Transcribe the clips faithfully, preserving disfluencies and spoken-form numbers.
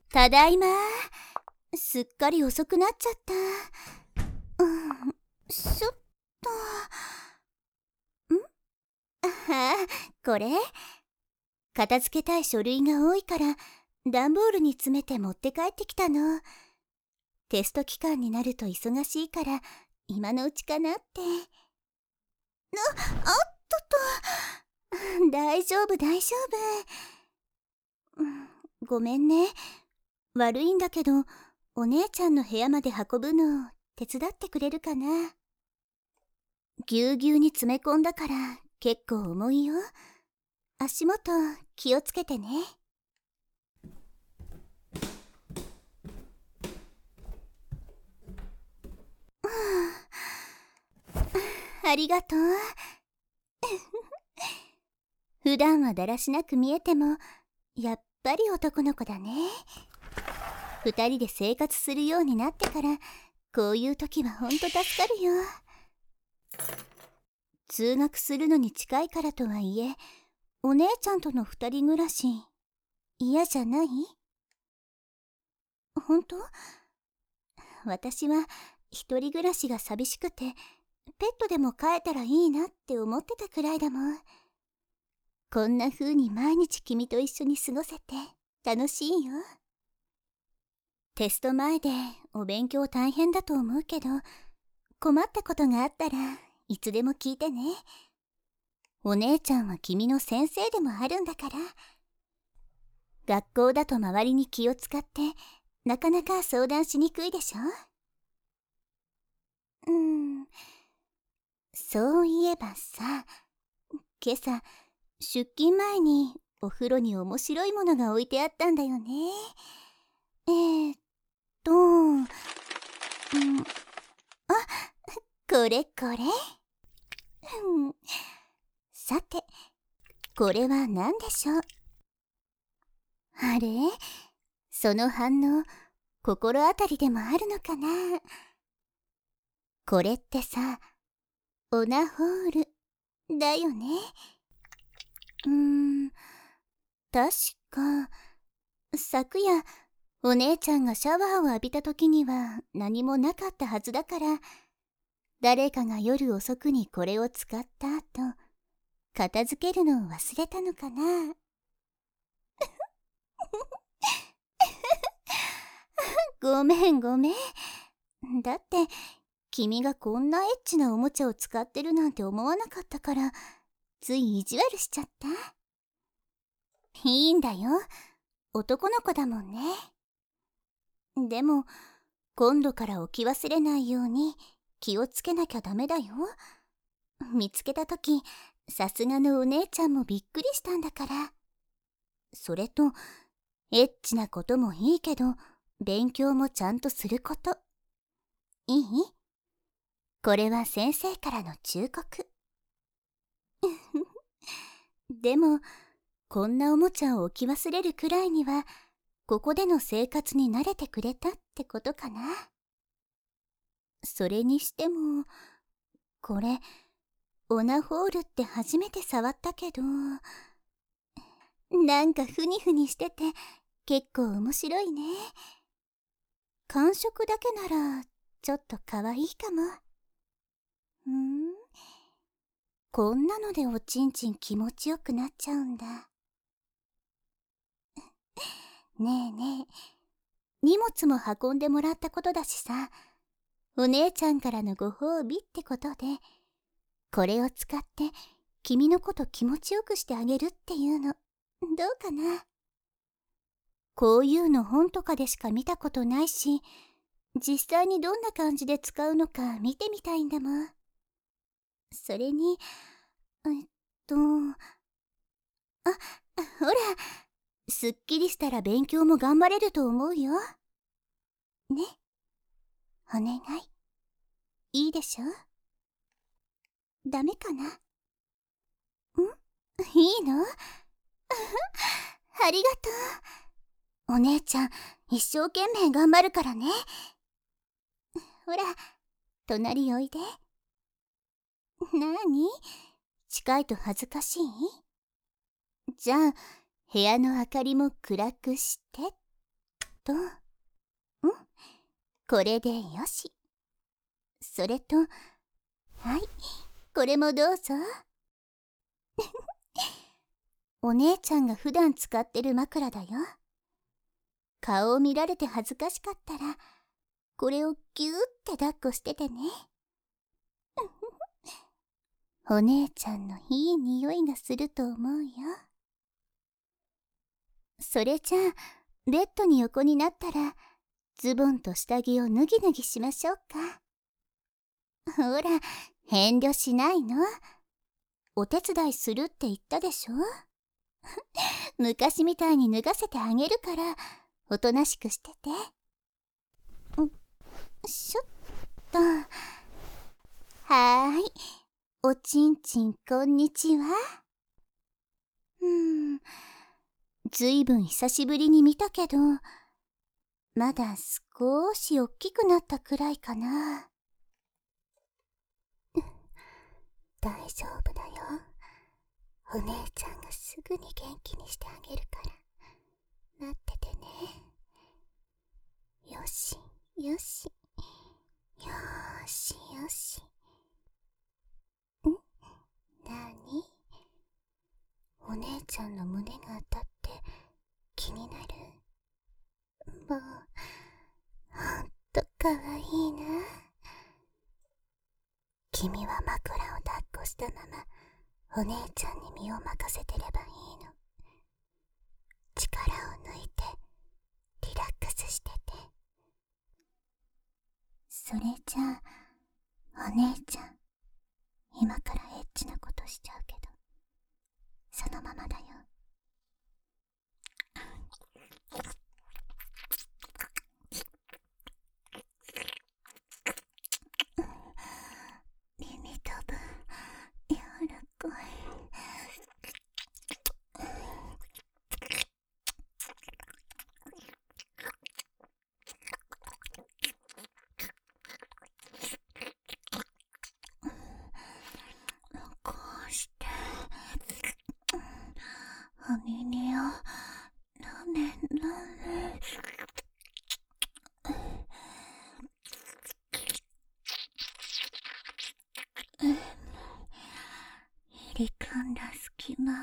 ただいま。すっかり遅くなっちゃった。うん、ちょっと。んああ、これ片付けたい書類が多いから段ボールに詰めて持って帰ってきたの。テスト期間になると忙しいから今のうちかなって。な、あっとっと。大丈夫大丈夫、うん、ごめんね。悪いんだけどお姉ちゃんの部屋まで運ぶの手伝ってくれるかな。ぎゅうぎゅうに詰め込んだから結構重いよ。足元気をつけてね。ありがとう。普段はだらしなく見えてもやっぱり男の子だね。二人で生活するようになってからこういう時はほんと助かるよ。通学するのに近いからとはいえお姉ちゃんとの二人暮らし嫌じゃない？ほんと？私は一人暮らしが寂しくてペットでも飼えたらいいなって思ってたくらいだもん。こんな風に毎日君と一緒に過ごせて楽しいよ。テスト前でお勉強大変だと思うけど困ったことがあったらいつでも聞いてね。お姉ちゃんは君の先生でもあるんだから。学校だと周りに気を使ってなかなか相談しにくいでしょ。うーん、そういえばさ、今朝出勤前にお風呂に面白いものが置いてあったんだよね。えーっと、うん、あ、これこれ。さて、これは何でしょう。あれ？その反応、心当たりでもあるのかな。これってさ、オナホールだよね。うーん、確か昨夜お姉ちゃんがシャワーを浴びた時には何もなかったはずだから、誰かが夜遅くにこれを使った後片付けるのを忘れたのかな。ごめんごめん。だって君がこんなエッチなおもちゃを使ってるなんて思わなかったからつい意地悪しちゃった。いいんだよ、男の子だもんね。でも今度から置き忘れないように気をつけなきゃダメだよ。見つけた時さすがのお姉ちゃんもびっくりしたんだから。それとエッチなこともいいけど勉強もちゃんとすること。いい？これは先生からの忠告。でもこんなおもちゃを置き忘れるくらいにはここでの生活に慣れてくれたってことかな。それにしてもこれオナホールって初めて触ったけどなんかふにふにしてて結構面白いね。感触だけならちょっと可愛いかも。ふん、こんなのでおちんちん気持ちよくなっちゃうんだ。ねえねえ、荷物も運んでもらったことだしさ、お姉ちゃんからのご褒美ってことでこれを使って君のこと気持ちよくしてあげるっていうのどうかな。こういうの本とかでしか見たことないし実際にどんな感じで使うのか見てみたいんだもん。それにえっとあ、ほら、すっきりしたら勉強も頑張れると思うよ。ね、お願い。いいでしょ？ダメかな？ん？いいの？ありがとう。お姉ちゃん、一生懸命頑張るからね。ほら、隣おいで。なーに？近いと恥ずかしい？じゃあ、部屋の明かりも暗くして。 と、んこれでよし。それと、はい、これもどうぞ。お姉ちゃんが普段使ってる枕だよ。顔を見られて恥ずかしかったら、これをギューって抱っこしててね。お姉ちゃんのいい匂いがすると思うよ。それじゃあ、ベッドに横になったら、ズボンと下着を脱ぎ脱ぎしましょうか。ほら、遠慮しないの。お手伝いするって言ったでしょ。昔みたいに脱がせてあげるから、おとなしくしてて。んしょっと。はーい。おちんちんこんにちは。うーん。ずいぶん久しぶりに見たけど、まだ少しおっきくなったくらいかな。大丈夫だよ。お姉ちゃんがすぐに元気にしてあげるから、待っててね。よし、よし。よーし、よし。ん？なに？お姉ちゃんの胸が当たって気になる？もう、ほんとかわいいな。君は枕を抱っこしたまま、お姉ちゃんに身を任せてればいいの。力を抜いて、リラックスしてて。それじゃあ、お姉ちゃん、今からエッチなことしちゃうけど、そのままだよ。耳たぶ、柔らかい。こうして、お耳をなめなめ。入り組んだ隙間も、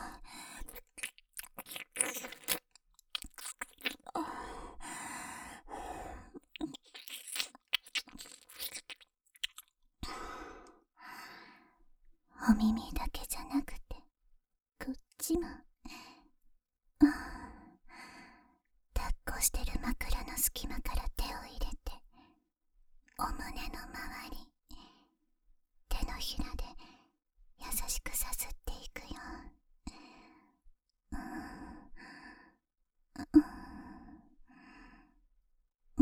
お耳だけじゃなくて、こっちも、うん、抱っこしてる枕の隙間から手を入れて、お胸の周り、手のひらで優しくさすっていくよ。うん、うん、うん、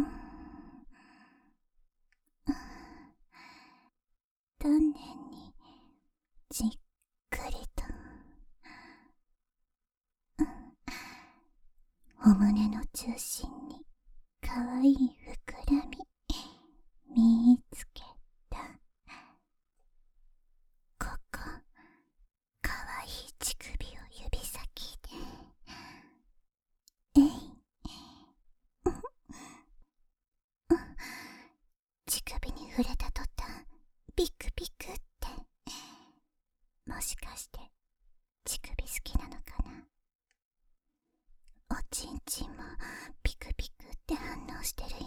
丹念にじっくりと、うん、お胸の中心にかわいい膨らみ見つけた。ここ、かわいい乳首を指先で、えい、乳首に触れた途端、ピクピクって。もしかして乳首好きなのかな。おちんちんもピクピクって反応してるよ。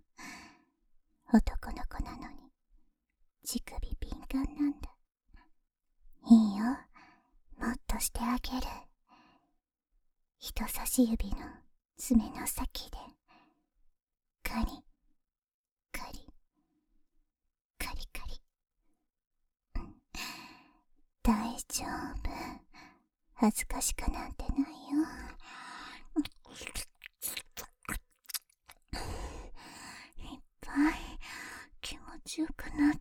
男の子なのに乳首敏感なんだ。いいよ、もっとしてあげる。人差し指の爪の先でカリカリカリカリ。大丈夫、恥ずかしくなんてないよ。いっぱい気持ちよくなった。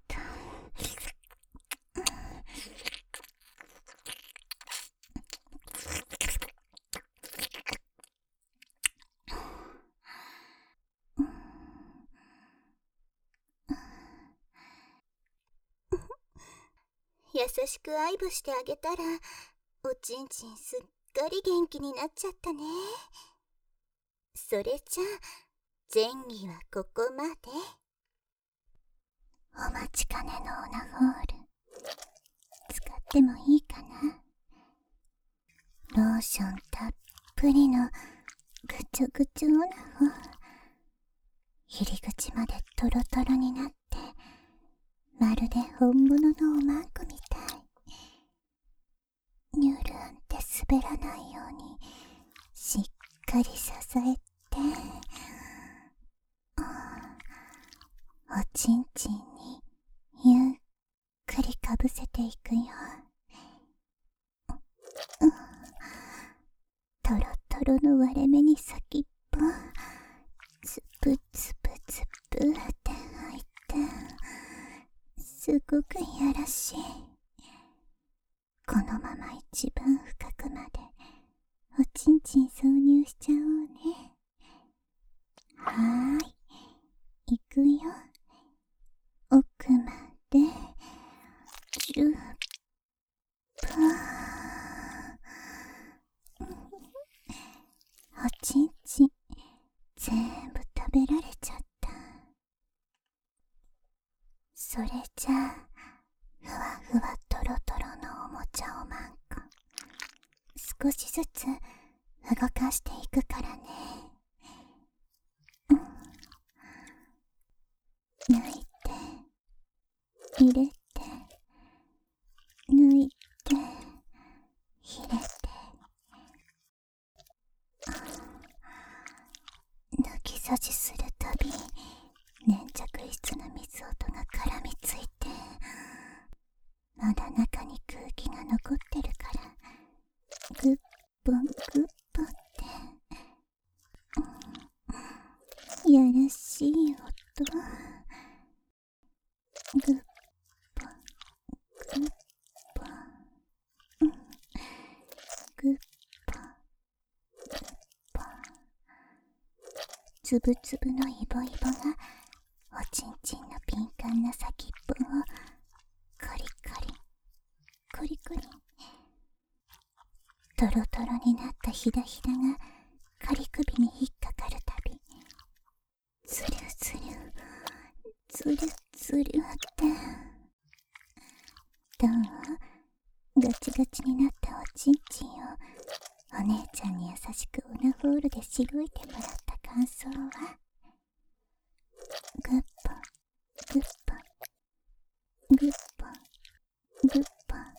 優しく愛撫してあげたら、おちんちんすっかり元気になっちゃったね。 それじゃ前儀はここまで。お待ちかねのオナホール使ってもいいかな。ローションたっぷりのぐちょぐちょオナホ、入り口までトロトロになってまるで本物のおまんこみたい。ニュルンって滑らないようにしっかり支えて、おちんちんにゆっくりかぶせていくよ。トロトロの割れ目に先っぽつぶつぶつぶって入って、すごくいやらしい。このまま一番深くまでおちんちん挿入しちゃおうね。はーい、いくよ。奥までじゅっぷん。おちんちん全部食べられちゃった。それじゃあふわふわとろとろのおもちゃおまんこ少しずつ動かしていくからね。うん、抜いて入れて抜いて入れて、抜き差しするたび粘着質の水音が絡みついて、まだ中に空気が残ってるからグッポングッポンって、うん、やらしい音。グッポングッポン、うん、グッポングッポン、つぶつぶのイボイボがおちんちんの敏感な先っぽをコリコリコリコリ、トロトロになったひだひだが仮首に引っかかるたび、ズルズルズルズルって、どう？ガチガチになったおちんちんをお姉ちゃんに優しくオナホールでしごいてもらった感想は、グッポングッポングッポングッポン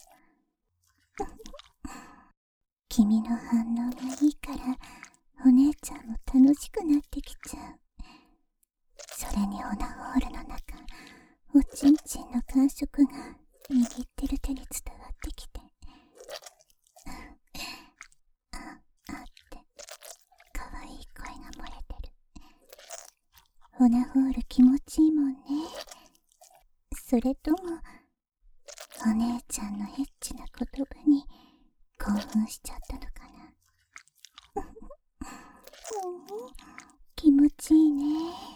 君の反応がいいからお姉ちゃんも楽しくなってきちゃう。それにオナホールの中、おちんちんの感触が握ってる手に伝わってきて、ああってかわいい声が漏れてる。オナホール気持ちいいもんね。それともお姉ちゃんのエッチな言葉に興奮しちゃったのかな。気持ちいいね。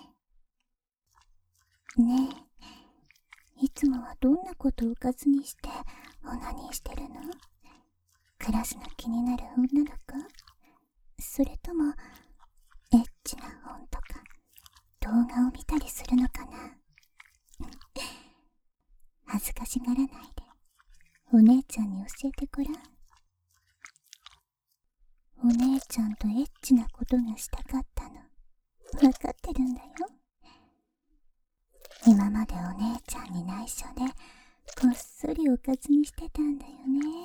ねえ、いつもはどんなことをおかずにしてオナニーしてるの？クラスの気になる女の子？それともエッチな本とか動画を見たりするのかな。恥ずかしがらないでお姉ちゃんに教えてごらん。お姉ちゃんとエッチなことがしたかったの分かってるんだよ。今までお姉ちゃんに内緒でこっそりおかずにしてたんだよね。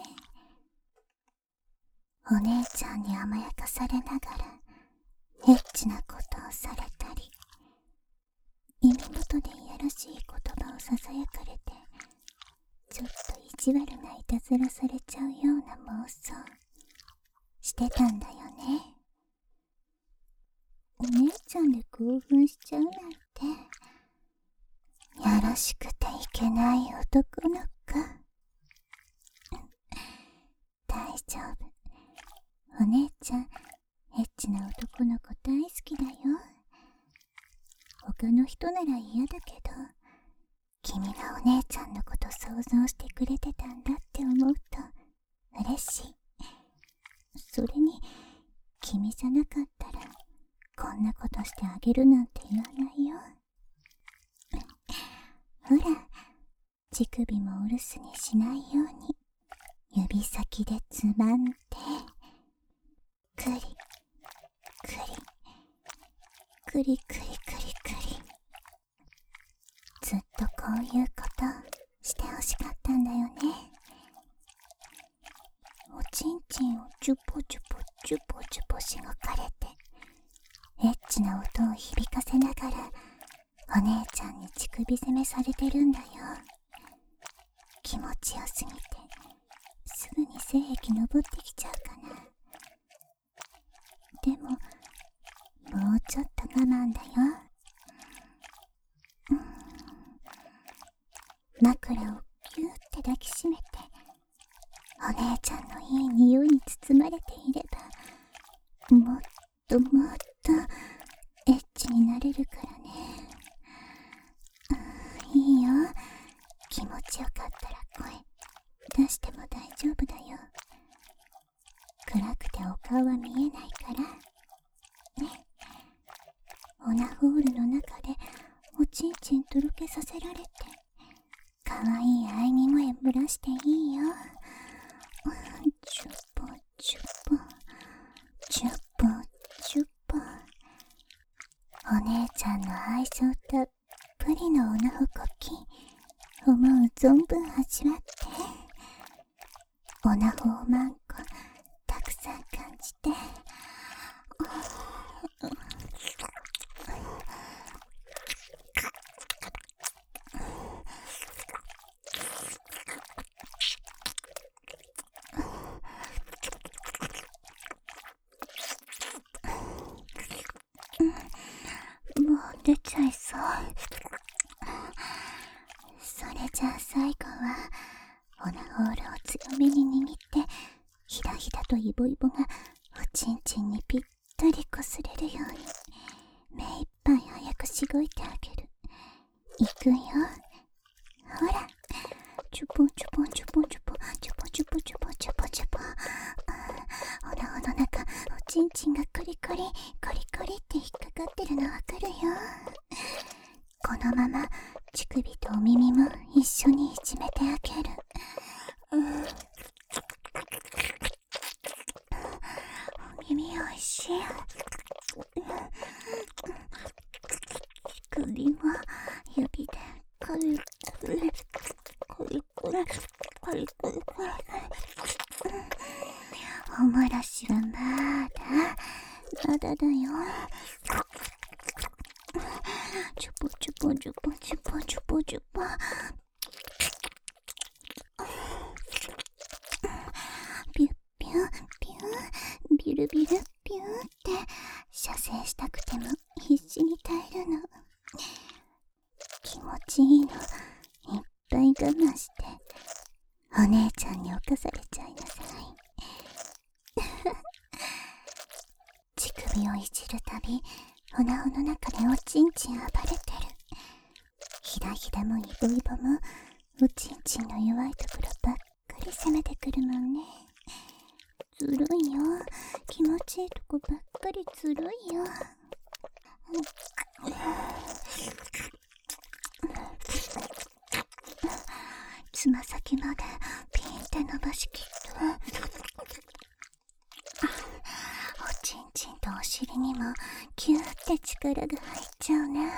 お姉ちゃんに甘やかされながらエッチなことをされたり、耳元でいやらしい言葉をささやかれてちょっと意地悪ないたずらされちゃうような妄想してたんだよね。お姉ちゃんで興奮しちゃうなんてやらしくていけない男の子。大丈夫、お姉ちゃんエッチな男の子大好きだよ。他の人なら嫌だけど君がお姉ちゃんのこと想像してくれてたんだって思うと嬉しい。それに君じゃなかったらんなことしてあげるなんて言わないよ。ほら、乳首もお留守にしないように指先でつまんで、くりくりくりくりくりくり、ずっとこういうことしてほしかったんだよね。おちんちんをチュポチュポチュポチュポしごかれて、エッチな音を響かせながらお姉ちゃんに乳首攻めされてるんだよ。気持ちよすぎてすぐに性癖登ってきちゃうかな。でももうちょっと我慢だよ。うん、枕をギューって抱きしめて、お姉ちゃんのいい匂いに包まれていれば、もっともっとエッチになれるからね。うん、いいよ。気持ちよかったら声出しても大丈夫だよ。暗くてお顔は見えないからね。オナホールの中でおちんちんとろけさせられて、かわいい喘ぎ声ぶらしていいよ。チュポチュポチュポチュポ。お姉ちゃんの愛情たっぷりのオナホコキ、思う存分味わって、オナホをマンコたくさん感じて、もう出ちゃいそう。それじゃあ最後はオナホールを強めに握って、ひだひだとイボイボがおちんちんにぴったりこすれるように目いっぱい早くしごいてあげる。いくよ。ほら、チュポチュポチュポチュポチュポチュポチュポチュポチュポ。オナホの中、おちんちんがコリコリコリコリって引っかかってるのわかるよ。このまま乳首とお耳も一緒にいじめてあげる。うん、お耳おいしい。乳首も指でコリコリコリコリコリコリコリ。おもらしはまだまだだよ。チュポチュポチュポチュポチュポチュポ。ピュッピュッピュッ、ビルビルピューって射精したくても必死に耐えるの。気持ちいいのいっぱい我慢して、お姉ちゃんに侵されちゃいなさい。乳首をいじるたび、オナホの中でおちんちん暴れてる。ひだひだもイボイボもおちんちんの弱いところばっかり攻めてくるもんね。ずるいよ。気持ちいいとこばっかりずるいよ。つま先までピンって伸ばしきって、おちんちんとお尻にもキューって力が入っちゃうね。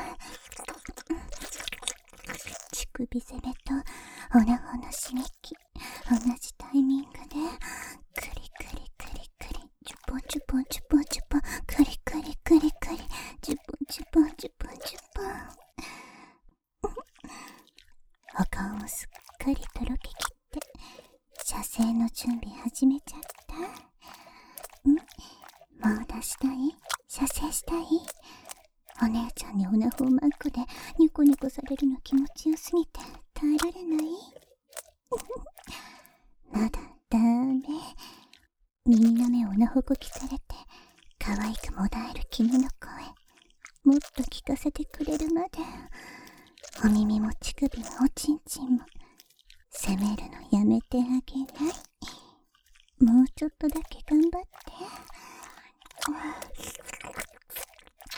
乳首攻めとオナホの刺激、同じタイミングでクリクリクリクリ、チュポチュポチュポチュポ、クリクリクリクリ、チュポチュポチュポチュポ。お顔もすっかりとろけきって射精の準備始めちゃった。ん？もう出したい？射精したい？お姉ちゃんにオナホーマンコでニコニコされるの気持ちよすぎて耐えられないまだダメ。耳の目をオナホこきされて可愛くもだえる君の声、もっと聞かせてくれるまで、お耳も乳首もおちんちんも責めるのやめてあげない？もうちょっとだけ頑張って。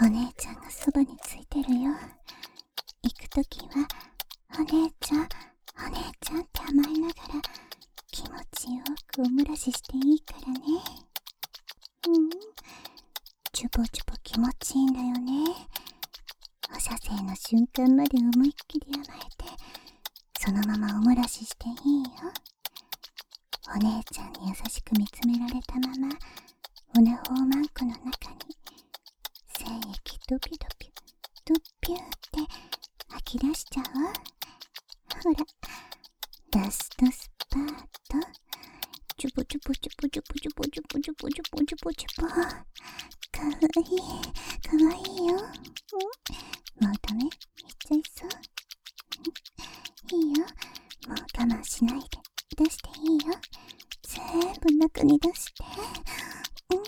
お姉ちゃんがそばについてるよ。行くときはお姉ちゃんお姉ちゃんって甘えながら気持ちよくおもらししていいからね。うん、チュポチュポ気持ちいいんだよね。お射精の瞬間まで思いっきり甘えて、そのままおもらししていいよ。お姉ちゃんに優しく見つめられたまま、オナホーマンコの中に精液ドピドピドピューって吐き出しちゃおう。ほら、ラストスパート。チュポチュポチュポチュポチュポチュポチュポチュポチュポチュポ。かわいい、かわいいよ。もうダメ、いっちゃいそう。いいよ、もう我慢しないで出していいよ。全部中に出して。うん、うん、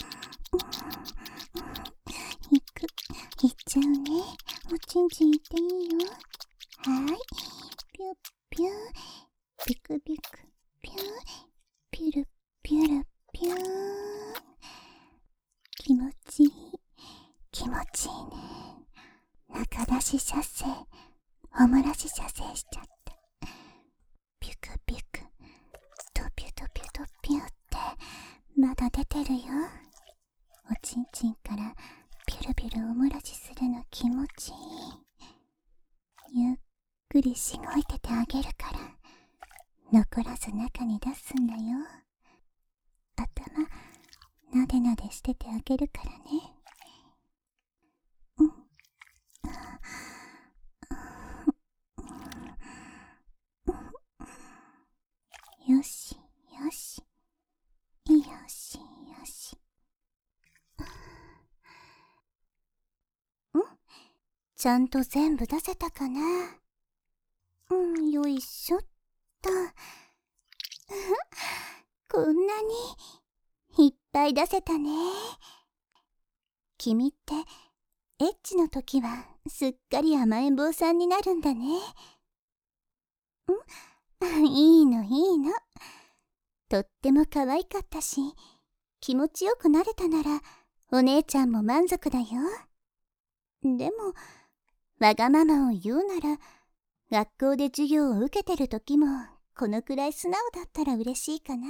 いく、いっちゃうね。おちんちんいっていいよ。はーい、ピュッピュー、ビクビクピュー、ピュルピュルピュー。気持ちいい、気持ちいいね。中出し射精、おもらし射精しちゃった。ピュクピュク、ドピュドピュドピュってまだ出てるよ。おちんちんからピュルピュルおもらしするの気持ちいい。ゆっくりしごいててあげるから、残らず中に出すんだよ。頭なでなでしててあげるからね。うん。よしよし、よしよし。ん？ちゃんと全部出せたかな？うん、よいしょっと。こんなにいっぱい出せたね。君ってエッチの時はすっかり甘えん坊さんになるんだね。ん？いいのいいの。とっても可愛かったし、気持ちよくなれたならお姉ちゃんも満足だよ。でもわがままを言うなら、学校で授業を受けてる時もこのくらい素直だったら嬉しいかな。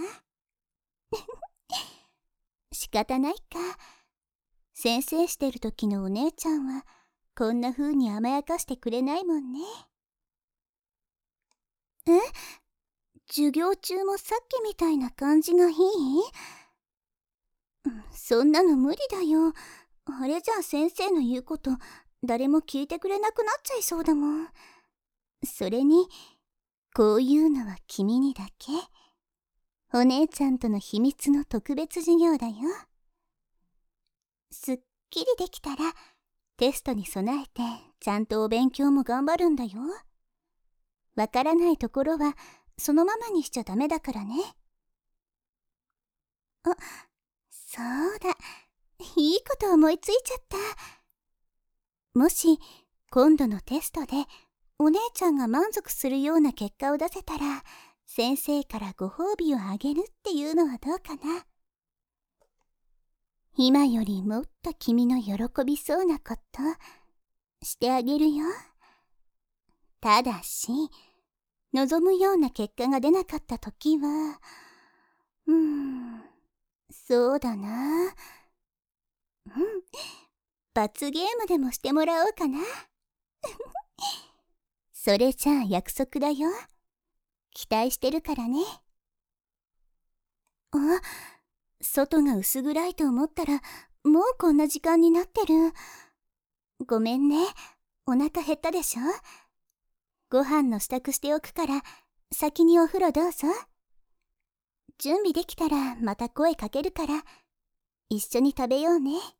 仕方ないか。先生してる時のお姉ちゃんはこんな風に甘やかしてくれないもんね。え？授業中もさっきみたいな感じがいい？そんなの無理だよ。あれじゃあ先生の言うこと誰も聞いてくれなくなっちゃいそうだもん。それにこういうのは君にだけ。お姉ちゃんとの秘密の特別授業だよ。すっきりできたらテストに備えてちゃんとお勉強も頑張るんだよ。わからないところはそのままにしちゃダメだからね。あ、そうだ、いいこと思いついちゃった。もし今度のテストでお姉ちゃんが満足するような結果を出せたら、先生からご褒美をあげるっていうのはどうかな。今よりもっと君の喜びそうなことしてあげるよ。ただし望むような結果が出なかったときは、うーん、そうだな。うん、罰ゲームでもしてもらおうかな。それじゃあ約束だよ。期待してるからね。あ、外が薄暗いと思ったらもうこんな時間になってる。ごめんね、お腹減ったでしょ。ご飯の支度しておくから先にお風呂どうぞ。準備できたらまた声かけるから一緒に食べようね。